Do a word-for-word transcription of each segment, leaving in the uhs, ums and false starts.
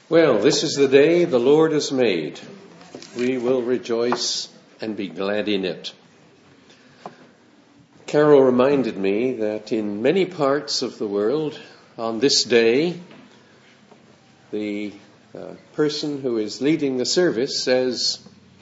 Well, this is the day the Lord has made. We will rejoice and be glad in it. Carol reminded me that in many parts of the world, on this day, the uh, person who is leading the service says,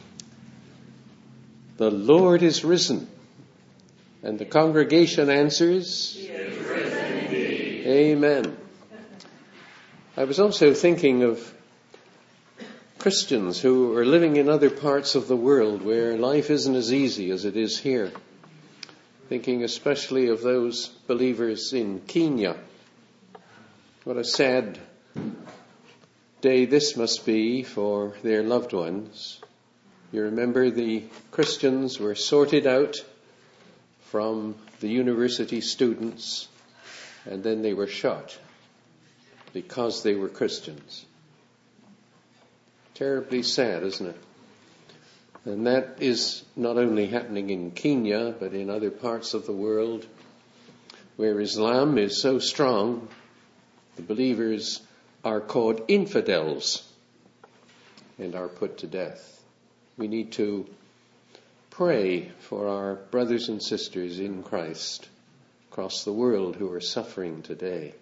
"The Lord is risen." And the congregation answers, "He is risen indeed." Amen. I was also thinking of Christians who are living in other parts of the world where life isn't as easy as it is here. Thinking especially of those believers in Kenya. What a sad day this must be for their loved ones. You remember the Christians were sorted out from the university students, and then they were shot because they were Christians. Terribly sad, isn't it? And that is not only happening in Kenya, but in other parts of the world where Islam is so strong, the believers are called infidels and are put to death. We need to pray for our brothers and sisters in Christ across the world who are suffering today.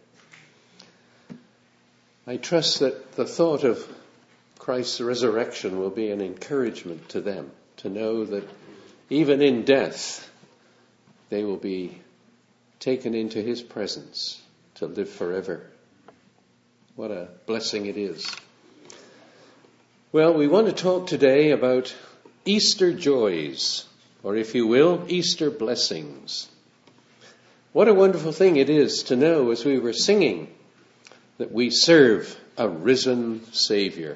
I trust that the thought of Christ's resurrection will be an encouragement to them to know that even in death they will be taken into his presence to live forever. What a blessing it is. Well, we want to talk today about Easter joys, or if you will, Easter blessings. What a wonderful thing it is to know, as we were singing, that we serve a risen Savior.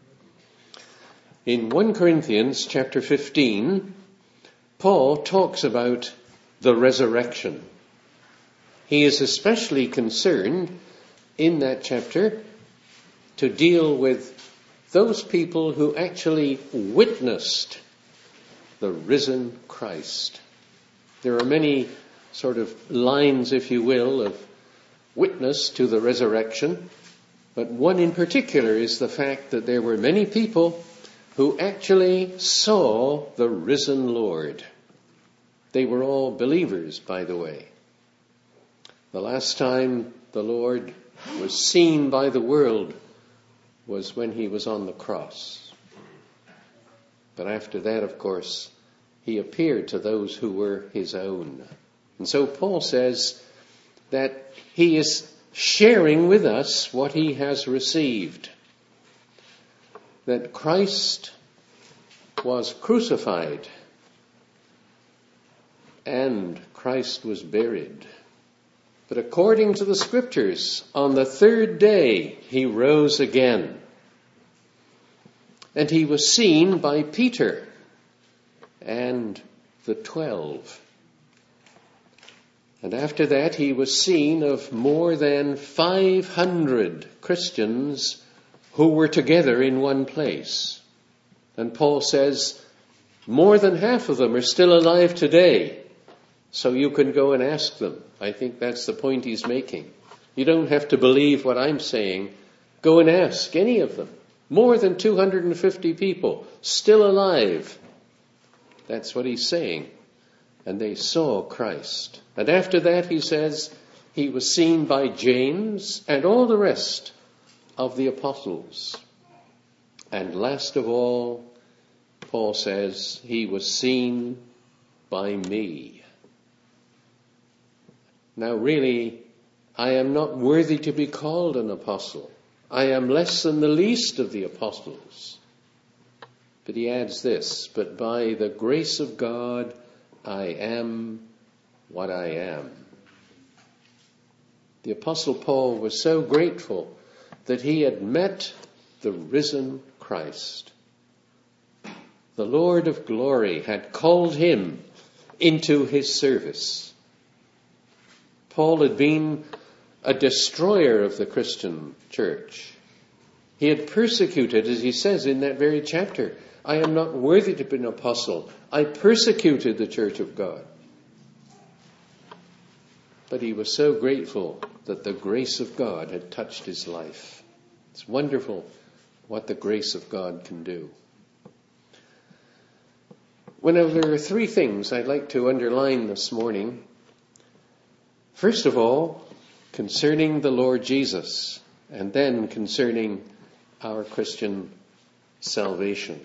In First Corinthians chapter fifteen, Paul talks about the resurrection. He is especially concerned in that chapter to deal with those people who actually witnessed the risen Christ. There are many sort of lines, if you will, of witness to the resurrection, but one in particular is the fact that there were many people who actually saw the risen Lord. They were all believers, by the way. The last time the Lord was seen by the world was when he was on the cross. But after that, of course, he appeared to those who were his own. And so Paul says that he is sharing with us what he has received. That Christ was crucified and Christ was buried. But according to the scriptures, on the third day he rose again. And he was seen by Peter and the twelve. And after that, he was seen of more than five hundred Christians who were together in one place. And Paul says, more than half of them are still alive today. So you can go and ask them. I think that's the point he's making. You don't have to believe what I'm saying. Go and ask any of them. More than two hundred fifty people still alive. That's what he's saying. And they saw Christ. And after that, he says, he was seen by James and all the rest of the apostles. And last of all, Paul says, he was seen by me. Now really, I am not worthy to be called an apostle. I am less than the least of the apostles. But he adds this, but by the grace of God, I am what I am. The Apostle Paul was so grateful that he had met the risen Christ. The Lord of glory had called him into his service. Paul had been a destroyer of the Christian church. He had persecuted, as he says in that very chapter, I am not worthy to be an apostle. I persecuted the church of God. But he was so grateful that the grace of God had touched his life. It's wonderful what the grace of God can do. Well, there are three things I'd like to underline this morning. First of all, concerning the Lord Jesus, and then concerning our Christian salvation.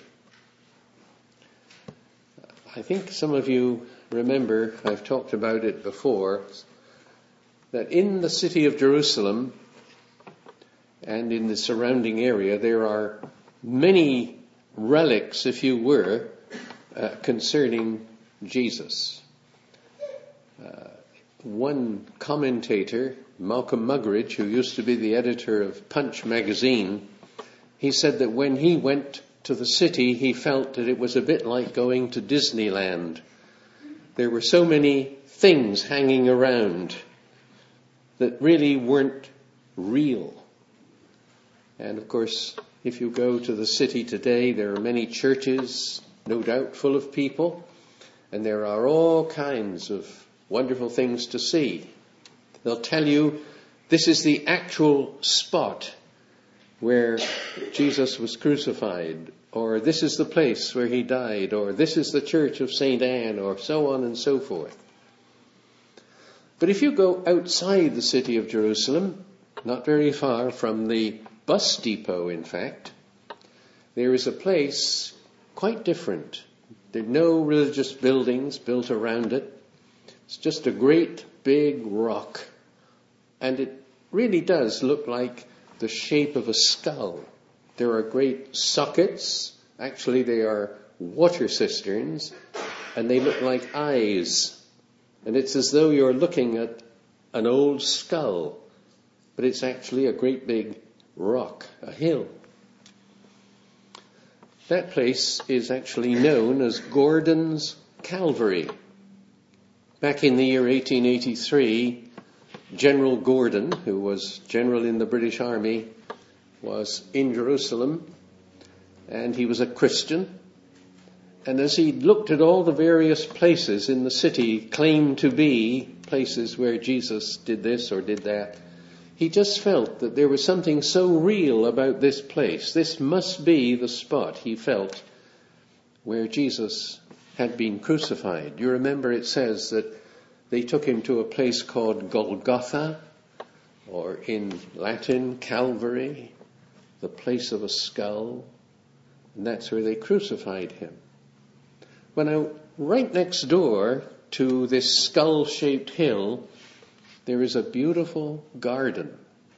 I think some of you remember, I've talked about it before, that in the city of Jerusalem and in the surrounding area there are many relics, if you were, uh, concerning Jesus. Uh, one commentator, Malcolm Muggeridge, who used to be the editor of Punch magazine, he said that when he went to the city, he felt that it was a bit like going to Disneyland. There were so many things hanging around that really weren't real. And of course, if you go to the city today, there are many churches, no doubt full of people, and there are all kinds of wonderful things to see. They'll tell you this is the actual spot where Jesus was crucified, or this is the place where he died, or this is the church of Saint Anne, or so on and so forth. But if you go outside the city of Jerusalem, not very far from the bus depot, in fact, there is a place quite different. There are no religious buildings built around it. It's just a great big rock. And it really does look like the shape of a skull. There are great sockets. Actually, they are water cisterns. And they look like eyes. And it's as though you're looking at an old skull. But it's actually a great big rock, a hill. That place is actually known as Gordon's Calvary. Back in the year eighteen eighty-three, General Gordon, who was general in the British Army, was in Jerusalem, and he was a Christian. And as he looked at all the various places in the city claimed to be places where Jesus did this or did that, he just felt that there was something so real about this place. This must be the spot, he felt, where Jesus had been crucified. You remember it says that they took him to a place called Golgotha, or in Latin, Calvary, the place of a skull. And that's where they crucified him. Well, now, right next door to this skull-shaped hill, there is a beautiful garden.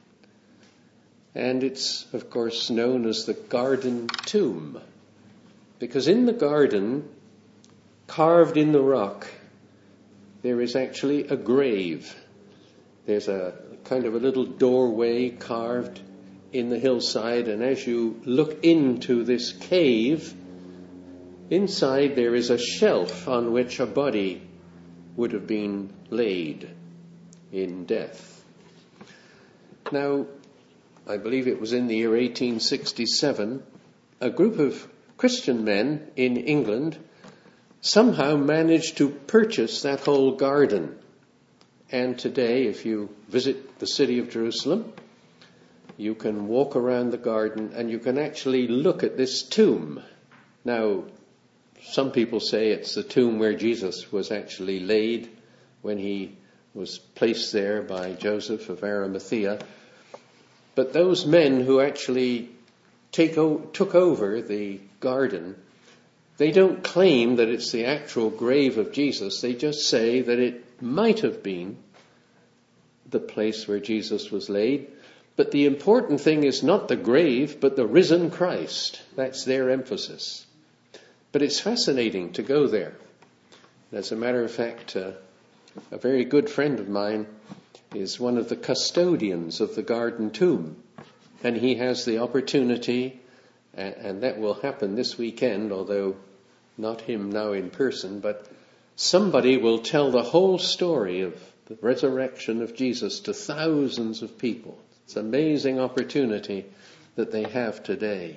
And it's, of course, known as the Garden Tomb. Because in the garden, carved in the rock, there is actually a grave. There's a kind of a little doorway carved in the hillside, and as you look into this cave, inside there is a shelf on which a body would have been laid in death. Now, I believe it was in the year eighteen sixty-seven, a group of Christian men in England somehow managed to purchase that whole garden. And today, if you visit the city of Jerusalem, you can walk around the garden and you can actually look at this tomb. Now, some people say it's the tomb where Jesus was actually laid when he was placed there by Joseph of Arimathea. But those men who actually take o- took over the garden, they don't claim that it's the actual grave of Jesus. They just say that it might have been the place where Jesus was laid. But the important thing is not the grave, but the risen Christ. That's their emphasis. But it's fascinating to go there. As a matter of fact, uh, a very good friend of mine is one of the custodians of the Garden Tomb. And he has the opportunity, and, and that will happen this weekend, although not him now in person, but somebody will tell the whole story of the resurrection of Jesus to thousands of people. It's an amazing opportunity that they have today.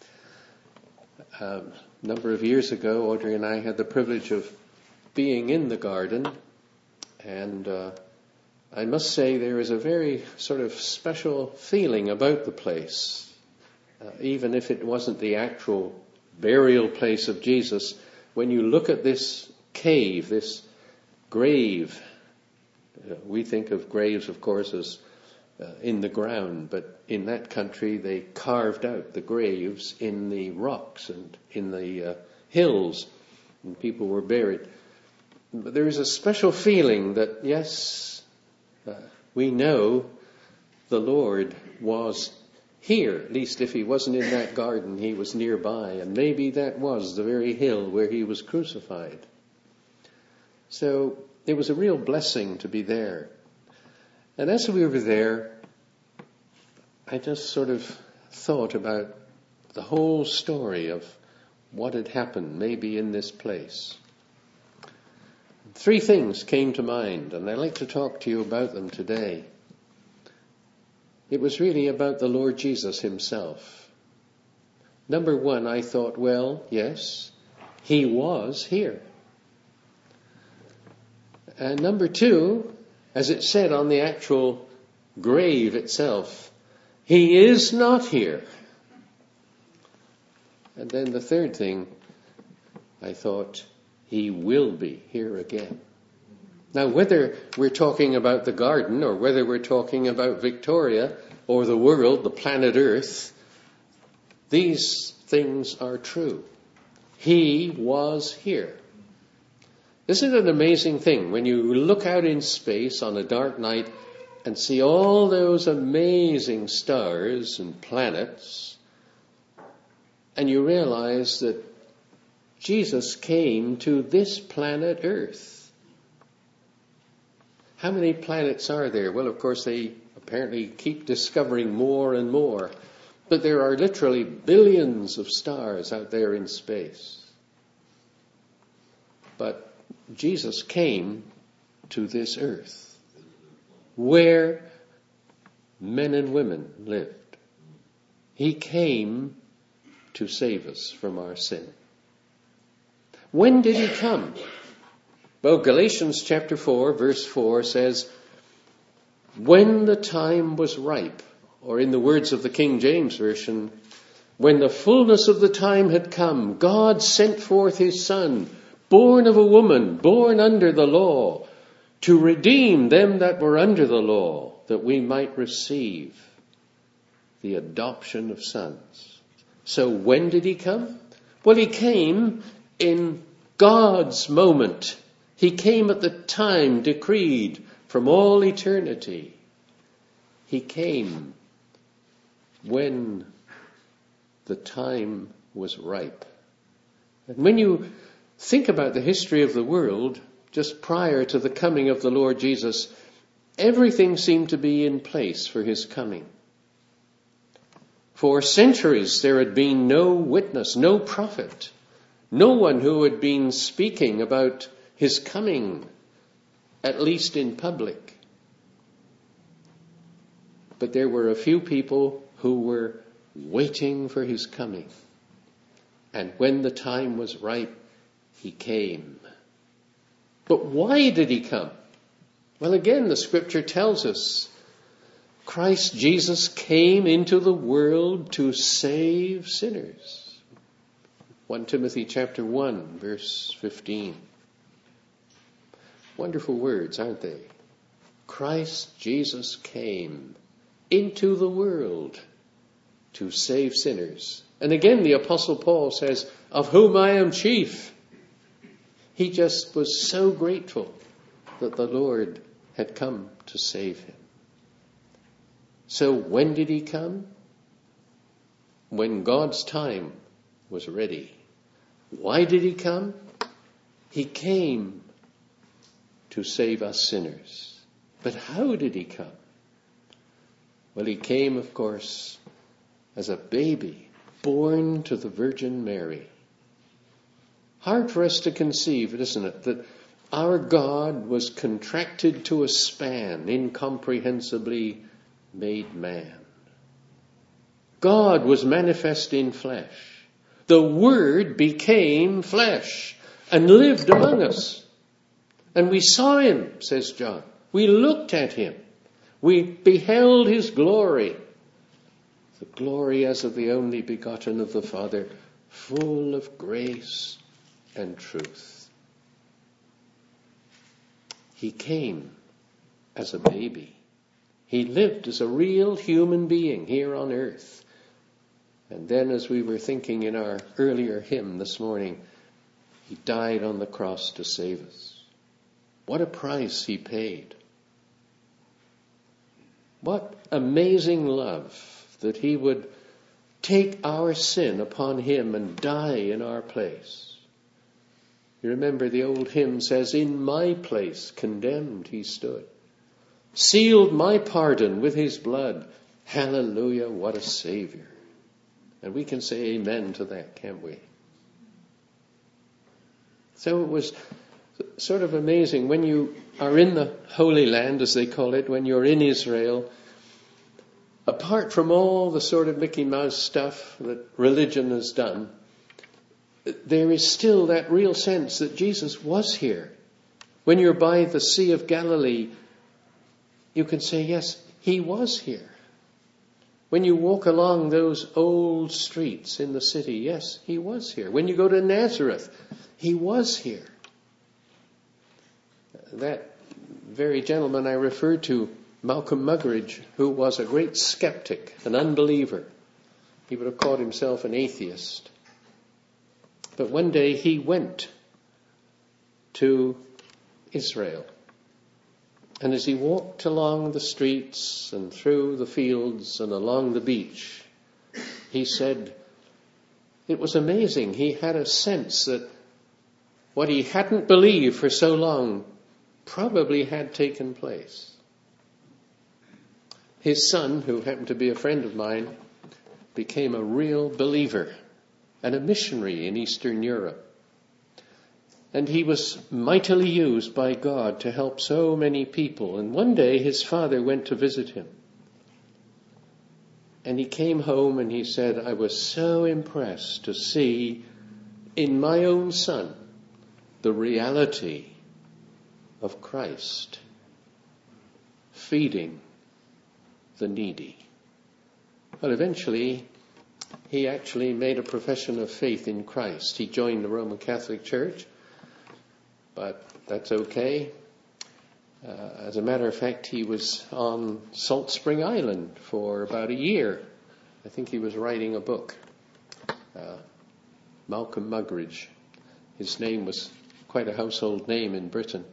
Um, a number of years ago, Audrey and I had the privilege of being in the garden, and uh, I must say there is a very sort of special feeling about the place. Uh, even if it wasn't the actual burial place of Jesus, when you look at this cave, this grave, uh, we think of graves, of course, as uh, in the ground, but in that country they carved out the graves in the rocks and in the uh, hills, and people were buried. But there is a special feeling that, yes, uh, we know the Lord was here. At least if he wasn't in that garden, he was nearby. And maybe that was the very hill where he was crucified. So it was a real blessing to be there. And as we were there, I just sort of thought about the whole story of what had happened maybe in this place. Three things came to mind, and I'd like to talk to you about them today. It was really about the Lord Jesus himself. Number one, I thought, well, yes, he was here. And number two, as it said on the actual grave itself, he is not here. And then the third thing, I thought, he will be here again. Now, whether we're talking about the garden or whether we're talking about Victoria or the world, the planet Earth, these things are true. He was here. Isn't it an amazing thing when you look out in space on a dark night and see all those amazing stars and planets, and you realize that Jesus came to this planet Earth? How many planets are there? Well, of course, they apparently keep discovering more and more. But there are literally billions of stars out there in space. But Jesus came to this earth where men and women lived. He came to save us from our sin. When did he come? Well, Galatians chapter four, verse four says, when the time was ripe, or in the words of the King James Version, when the fullness of the time had come, God sent forth his Son, born of a woman, born under the law, to redeem them that were under the law, that we might receive the adoption of sons. So when did he come? Well, he came in God's moment. He came at the time decreed from all eternity. He came when the time was ripe. And when you think about the history of the world, just prior to the coming of the Lord Jesus, everything seemed to be in place for his coming. For centuries there had been no witness, no prophet, no one who had been speaking about his coming, at least in public. But there were a few people who were waiting for his coming. And when the time was ripe, he came. But why did he come? Well, again, the scripture tells us Christ Jesus came into the world to save sinners. First Timothy chapter one, verse fifteen. Wonderful words, aren't they? Christ Jesus came into the world to save sinners. And again, the Apostle Paul says, of whom I am chief. He just was so grateful that the Lord had come to save him. So when did he come? When God's time was ready. Why did he come? He came to save us sinners. But how did he come? Well, he came, of course, as a baby born to the Virgin Mary. Hard for us to conceive, isn't it, that our God was contracted to a span, incomprehensibly made man. God was manifest in flesh. The Word became flesh and lived among us. And we saw him, says John. We looked at him. We beheld his glory. The glory as of the only begotten of the Father, full of grace and truth. He came as a baby. He lived as a real human being here on earth. And then, as we were thinking in our earlier hymn this morning, he died on the cross to save us. What a price he paid. What amazing love that he would take our sin upon him and die in our place. You remember the old hymn says, in my place condemned he stood, sealed my pardon with his blood. Hallelujah, what a Savior. And we can say amen to that, can't we? So it was sort of amazing when you are in the Holy Land, as they call it, when you're in Israel. Apart from all the sort of Mickey Mouse stuff that religion has done, there is still that real sense that Jesus was here. When you're by the Sea of Galilee, you can say, yes, he was here. When you walk along those old streets in the city, yes, he was here. When you go to Nazareth, he was here. That very gentleman I referred to, Malcolm Muggeridge, who was a great skeptic, an unbeliever. He would have called himself an atheist. But one day he went to Israel. And as he walked along the streets and through the fields and along the beach, he said it was amazing. He had a sense that what he hadn't believed for so long probably had taken place. His son, who happened to be a friend of mine, became a real believer and a missionary in Eastern Europe. And he was mightily used by God to help so many people. And one day his father went to visit him. And he came home and he said, I was so impressed to see in my own son the reality of Christ feeding the needy. Well, eventually, he actually made a profession of faith in Christ. He joined the Roman Catholic Church, but that's okay. Uh, as a matter of fact, he was on Salt Spring Island for about a year. I think he was writing a book. Uh, Malcolm Muggeridge. His name was quite a household name in Britain.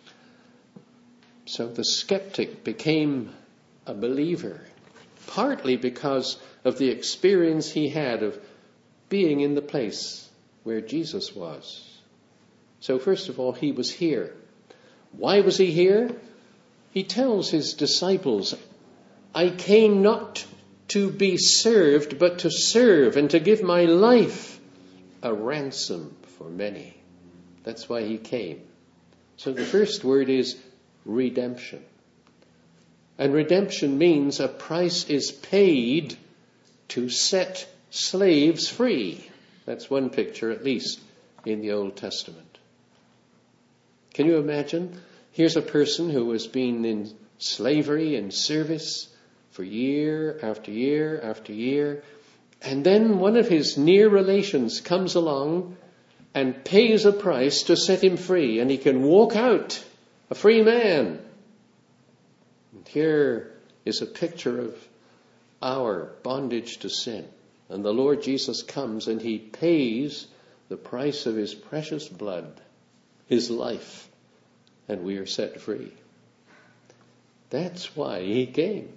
So the skeptic became a believer, partly because of the experience he had of being in the place where Jesus was. So first of all, he was here. Why was he here? He tells his disciples, I came not to be served, but to serve and to give my life a ransom for many. That's why he came. So the first word is redemption. And redemption means a price is paid to set slaves free. That's one picture, at least, in the Old Testament. Can you imagine? Here's a person who has been in slavery and service for year after year after year. And then one of his near relations comes along and pays a price to set him free. And he can walk out a free man. And here is a picture of our bondage to sin. And the Lord Jesus comes and he pays the price of his precious blood, his life, and we are set free. That's why he came.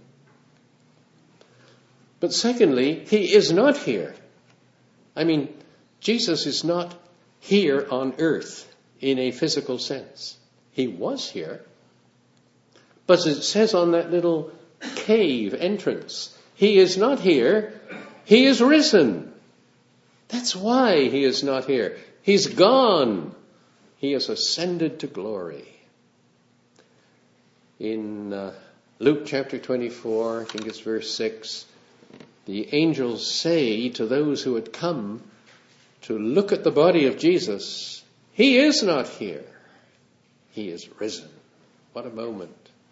But secondly, he is not here. I mean, Jesus is not here on earth in a physical sense. He was here. But it says on that little cave entrance, he is not here. He is risen. That's why he is not here. He's gone. He has ascended to glory. In uh, Luke chapter twenty-four, I think it's verse six, the angels say to those who had come to look at the body of Jesus, he is not here. He is risen. What a moment.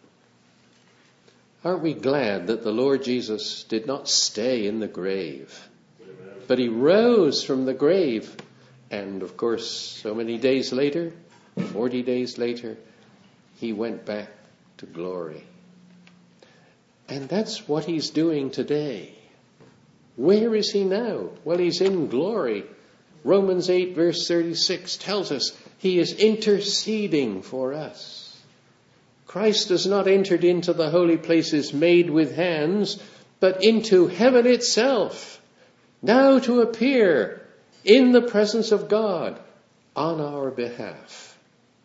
Aren't we glad that the Lord Jesus did not stay in the grave, but he rose from the grave? And of course, so many days later, forty days later, he went back to glory. And that's what he's doing today. Where is he now? Well, he's in glory. Romans eight verse thirty-six tells us he is interceding for us. Christ has not entered into the holy places made with hands, but into heaven itself, now to appear in the presence of God on our behalf.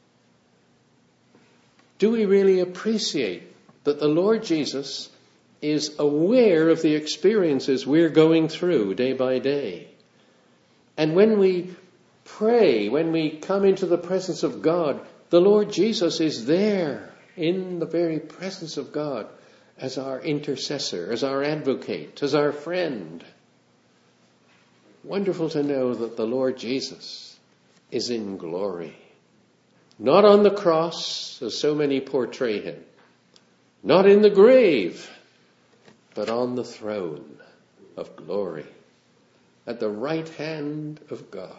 Do we really appreciate that the Lord Jesus is aware of the experiences we're going through day by day? And when we pray, when we come into the presence of God, the Lord Jesus is there in the very presence of God as our intercessor, as our advocate, as our friend. Wonderful to know that the Lord Jesus is in glory. Not on the cross, as so many portray him. Not in the grave, but on the throne of glory, at the right hand of God.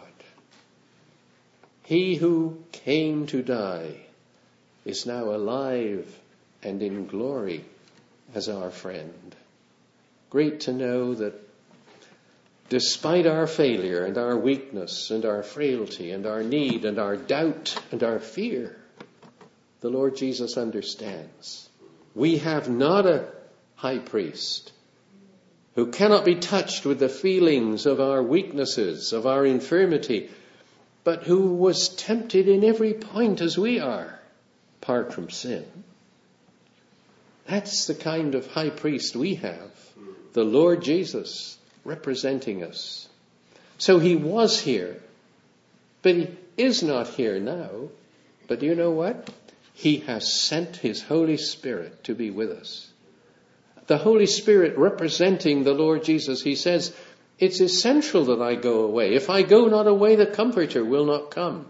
He who came to die is now alive and in glory as our friend. Great to know that despite our failure and our weakness and our frailty and our need and our doubt and our fear, the Lord Jesus understands. We have not a high priest who cannot be touched with the feelings of our weaknesses, of our infirmity, but who was tempted in every point as we are, apart from sin. That's the kind of high priest we have, the Lord Jesus representing us. So he was here, but he is not here now. But you know what? He has sent his Holy Spirit to be with us. The Holy Spirit representing the Lord Jesus, he says, it's essential that I go away. If I go not away, the Comforter will not come.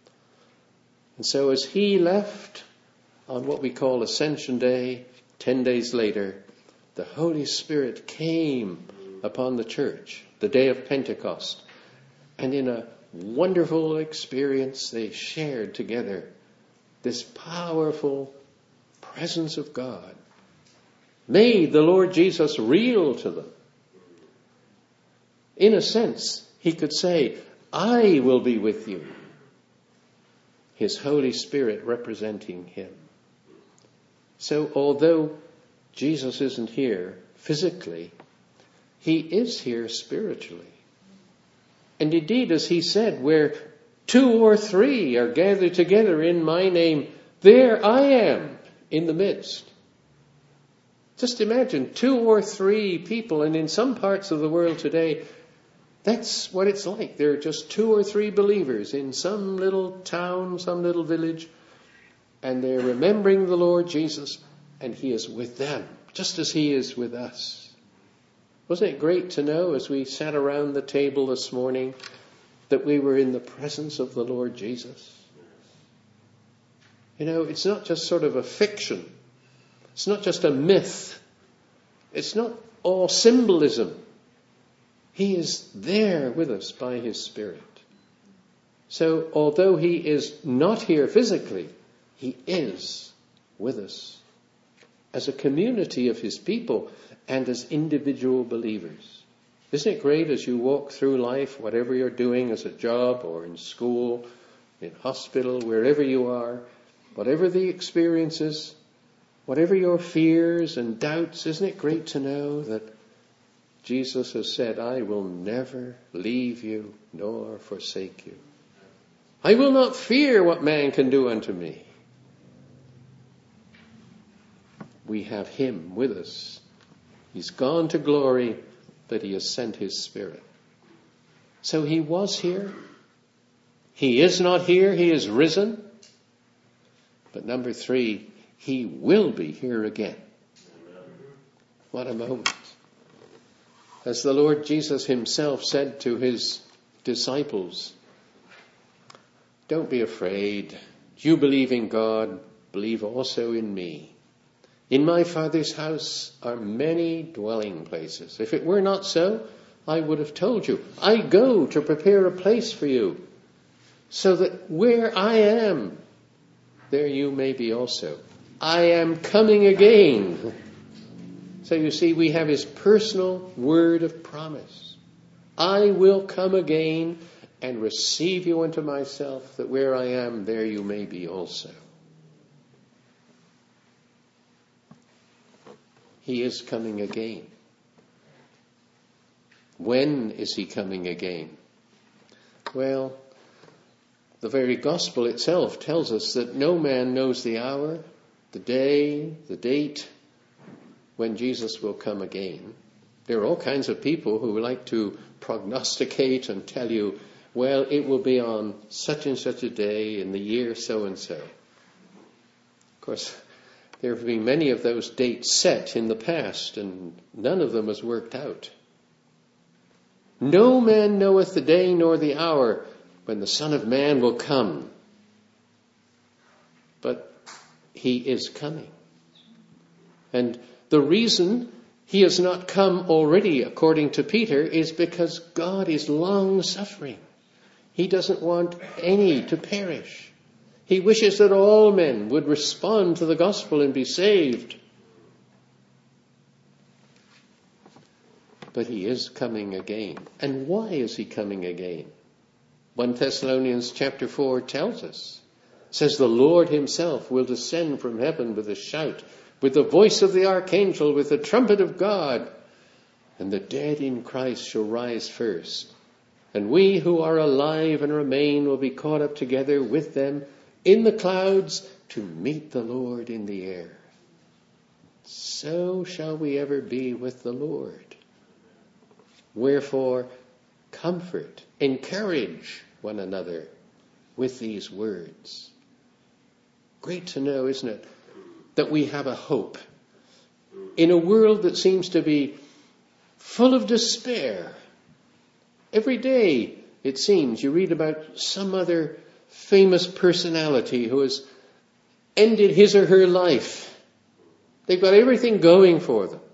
And so as he left on what we call Ascension Day, ten days later, the Holy Spirit came upon the church, the day of Pentecost. And in a wonderful experience, they shared together this powerful presence of God, made the Lord Jesus real to them. In a sense, he could say, I will be with you. His Holy Spirit representing him. So although Jesus isn't here physically, he is here spiritually. And indeed, as he said, where two or three are gathered together in my name, there I am in the midst. Just imagine two or three people, and in some parts of the world today, that's what it's like. There are just two or three believers in some little town, some little village, and they're remembering the Lord Jesus, and he is with them, just as he is with us. Wasn't it great to know as we sat around the table this morning that we were in the presence of the Lord Jesus? You know, it's not just sort of a fiction. It's not just a myth. It's not all symbolism. He is there with us by his Spirit. So although he is not here physically, he is with us as a community of his people and as individual believers. Isn't it great as you walk through life, whatever you're doing as a job or in school, in hospital, wherever you are, whatever the experiences, whatever your fears and doubts, isn't it great to know that Jesus has said, I will never leave you nor forsake you. I will not fear what man can do unto me. We have him with us. He's gone to glory, but he has sent his Spirit. So he was here. He is not here. He is risen. But number three, he will be here again. What a moment. As the Lord Jesus himself said to his disciples, don't be afraid. You believe in God, believe also in me. In my Father's house are many dwelling places. If it were not so, I would have told you. I go to prepare a place for you, so that where I am, there you may be also. I am coming again. So you see, we have his personal word of promise. I will come again and receive you unto myself, that where I am, there you may be also. He is coming again. When is he coming again? Well, the very gospel itself tells us that no man knows the hour, the day, the date when Jesus will come again. There are all kinds of people who like to prognosticate and tell you, well, it will be on such and such a day in the year so and so. Of course, there have been many of those dates set in the past, and none of them has worked out. No man knoweth the day nor the hour when the Son of Man will come. But he is coming. And the reason he has not come already, according to Peter, is because God is long-suffering. He doesn't want any to perish. He wishes that all men would respond to the gospel and be saved. But he is coming again. And why is he coming again? First Thessalonians chapter four tells us. It says, the Lord himself will descend from heaven with a shout, with the voice of the archangel, with the trumpet of God. And the dead in Christ shall rise first. And we who are alive and remain will be caught up together with them in the clouds to meet the Lord in the air. So shall we ever be with the Lord. Wherefore, comfort, encourage one another with these words. Great to know, isn't it, that we have a hope in a world that seems to be full of despair. Every day, it seems, you read about some other famous personality who has ended his or her life. They've got everything going for them.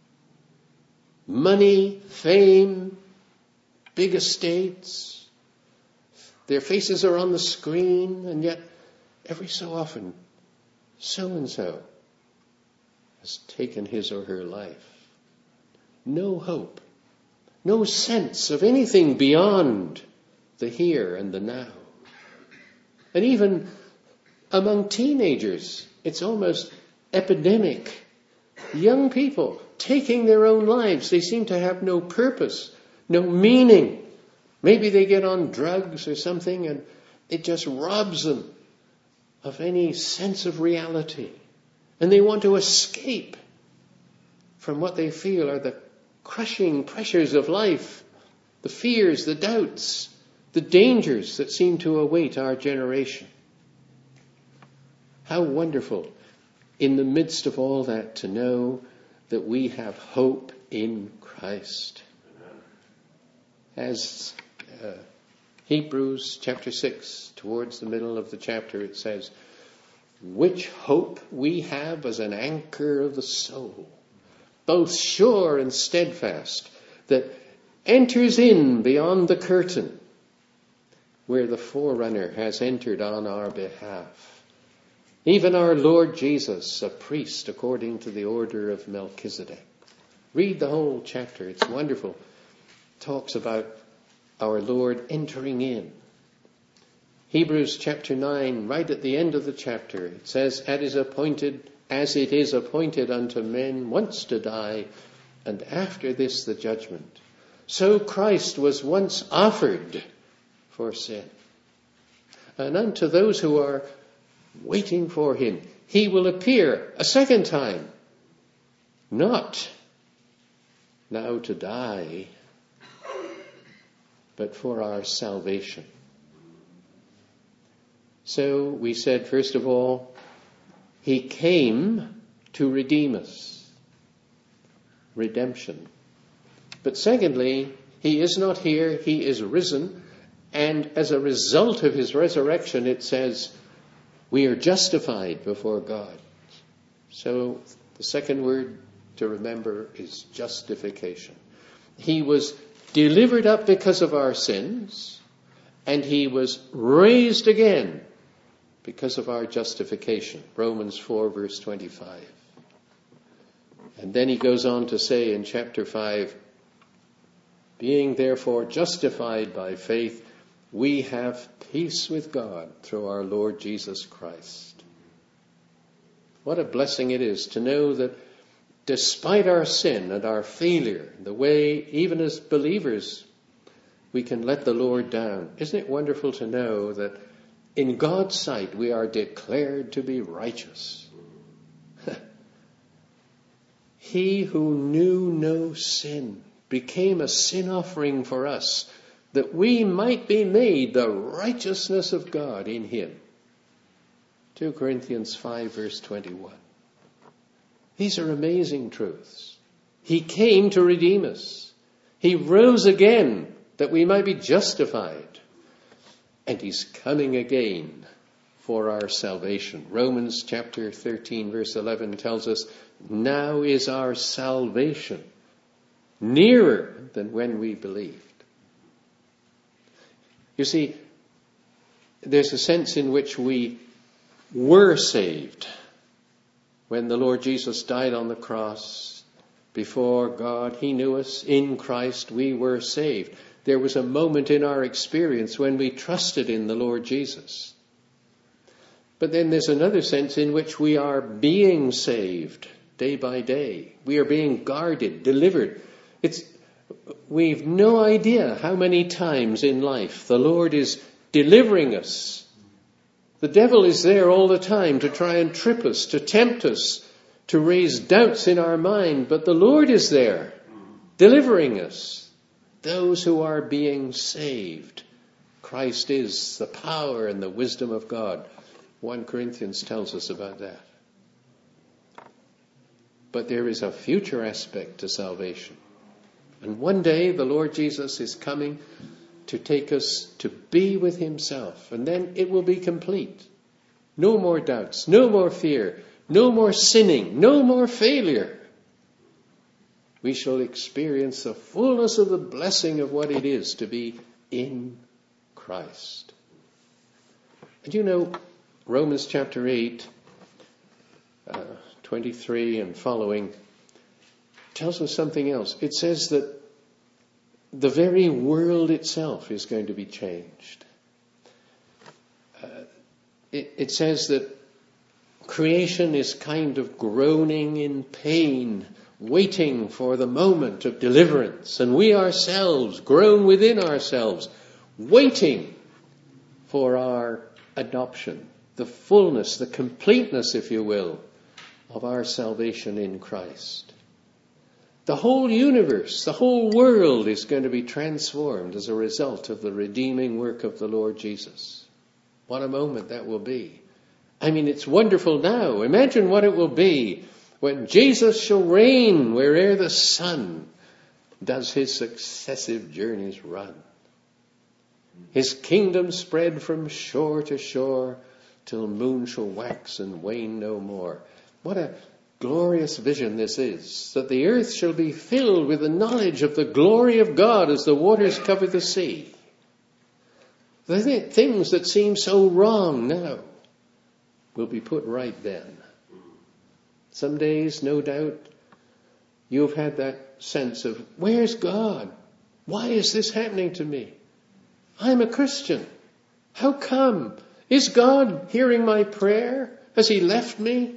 Money, fame, big estates. Their faces are on the screen, and yet every so often, so-and-so has taken his or her life. No hope. No sense of anything beyond the here and the now. And even among teenagers, it's almost epidemic. Young people taking their own lives. They seem to have no purpose, no meaning. Maybe they get on drugs or something and it just robs them of any sense of reality. And they want to escape from what they feel are the crushing pressures of life, the fears, the doubts, the dangers that seem to await our generation. How wonderful in the midst of all that to know that we have hope in Christ. As uh, Hebrews chapter six, towards the middle of the chapter, it says, which hope we have as an anchor of the soul, both sure and steadfast, that enters in beyond the curtain, where the forerunner has entered on our behalf. Even our Lord Jesus, a priest according to the order of Melchizedek. Read the whole chapter. It's wonderful. It talks about our Lord entering in. Hebrews chapter nine, right at the end of the chapter, it says, "It is appointed, as it is appointed unto men once to die, and after this the judgment. So Christ was once offered for sin. And unto those who are waiting for him, he will appear a second time, not now to die, but for our salvation." So we said, first of all, he came to redeem us. Redemption. But secondly, he is not here, he is risen. And as a result of his resurrection, it says, we are justified before God. So The second word to remember is justification. He was delivered up because of our sins, and he was raised again because of our justification. Romans four, verse twenty-five. And then he goes on to say in chapter five, being therefore justified by faith, we have peace with God through our Lord Jesus Christ. What a blessing it is to know that despite our sin and our failure, the way even as believers we can let the Lord down. Isn't it wonderful to know that in God's sight we are declared to be righteous? He who knew no sin became a sin offering for us, that we might be made the righteousness of God in him. Second Corinthians five, verse twenty-one. These are amazing truths. He came to redeem us. He rose again that we might be justified. And he's coming again for our salvation. Romans chapter thirteen, verse eleven tells us, now is our salvation nearer than when we believed. You see, there's a sense in which we were saved when the Lord Jesus died on the cross. Before God, he knew us. In Christ, we were saved. There was a moment in our experience when we trusted in the Lord Jesus. But then there's another sense in which we are being saved day by day. We are being guarded, delivered. It's, we've no idea how many times in life the Lord is delivering us. The devil is there all the time to try and trip us, to tempt us, to raise doubts in our mind. But the Lord is there, delivering us. Those who are being saved. Christ is the power and the wisdom of God. First Corinthians tells us about that. But there is a future aspect to salvation. And one day the Lord Jesus is coming to take us to be with himself. And then it will be complete. No more doubts, no more fear, no more sinning, no more failure. We shall experience the fullness of the blessing of what it is to be in Christ. And you know, Romans chapter eight, uh, twenty-three and following, tells us something else. It says that the very world itself is going to be changed. Uh, it, it says that creation is kind of groaning in pain, waiting for the moment of deliverance. And we ourselves groan within ourselves, waiting for our adoption, the fullness, the completeness, if you will, of our salvation in Christ. The whole universe, the whole world is going to be transformed as a result of the redeeming work of the Lord Jesus. What a moment that will be. I mean, it's wonderful now. Imagine what it will be when Jesus shall reign where'er the sun does his successive journeys run. His kingdom spread from shore to shore till moon shall wax and wane no more. What a glorious vision this is, that the earth shall be filled with the knowledge of the glory of God as the waters cover the sea. The th- things that seem so wrong now will be put right then. Some days, no doubt, you've had that sense of, where's God? Why is this happening to me? I'm a Christian. How come? Is God hearing my prayer? Has he left me?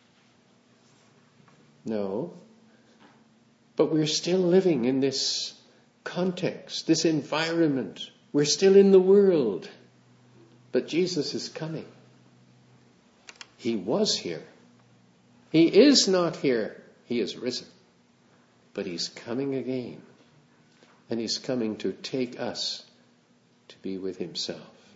No. But we're still living in this context, this environment. We're still in the world. But Jesus is coming. He was here. He is not here. He is risen. But he's coming again. And he's coming to take us to be with himself.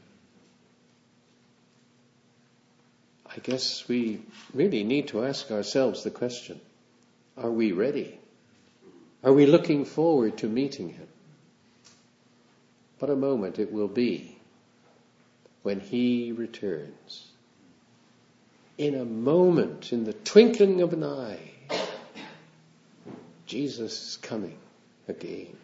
I guess we really need to ask ourselves the question, are we ready? Are we looking forward to meeting him? What a moment it will be when he returns. in a moment, in the twinkling of an eye, Jesus is coming again.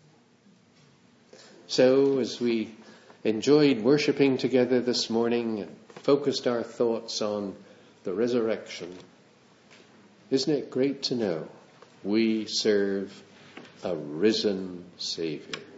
So as we enjoyed worshipping together this morning and focused our thoughts on the resurrection, isn't it great to know we serve a risen Saviour?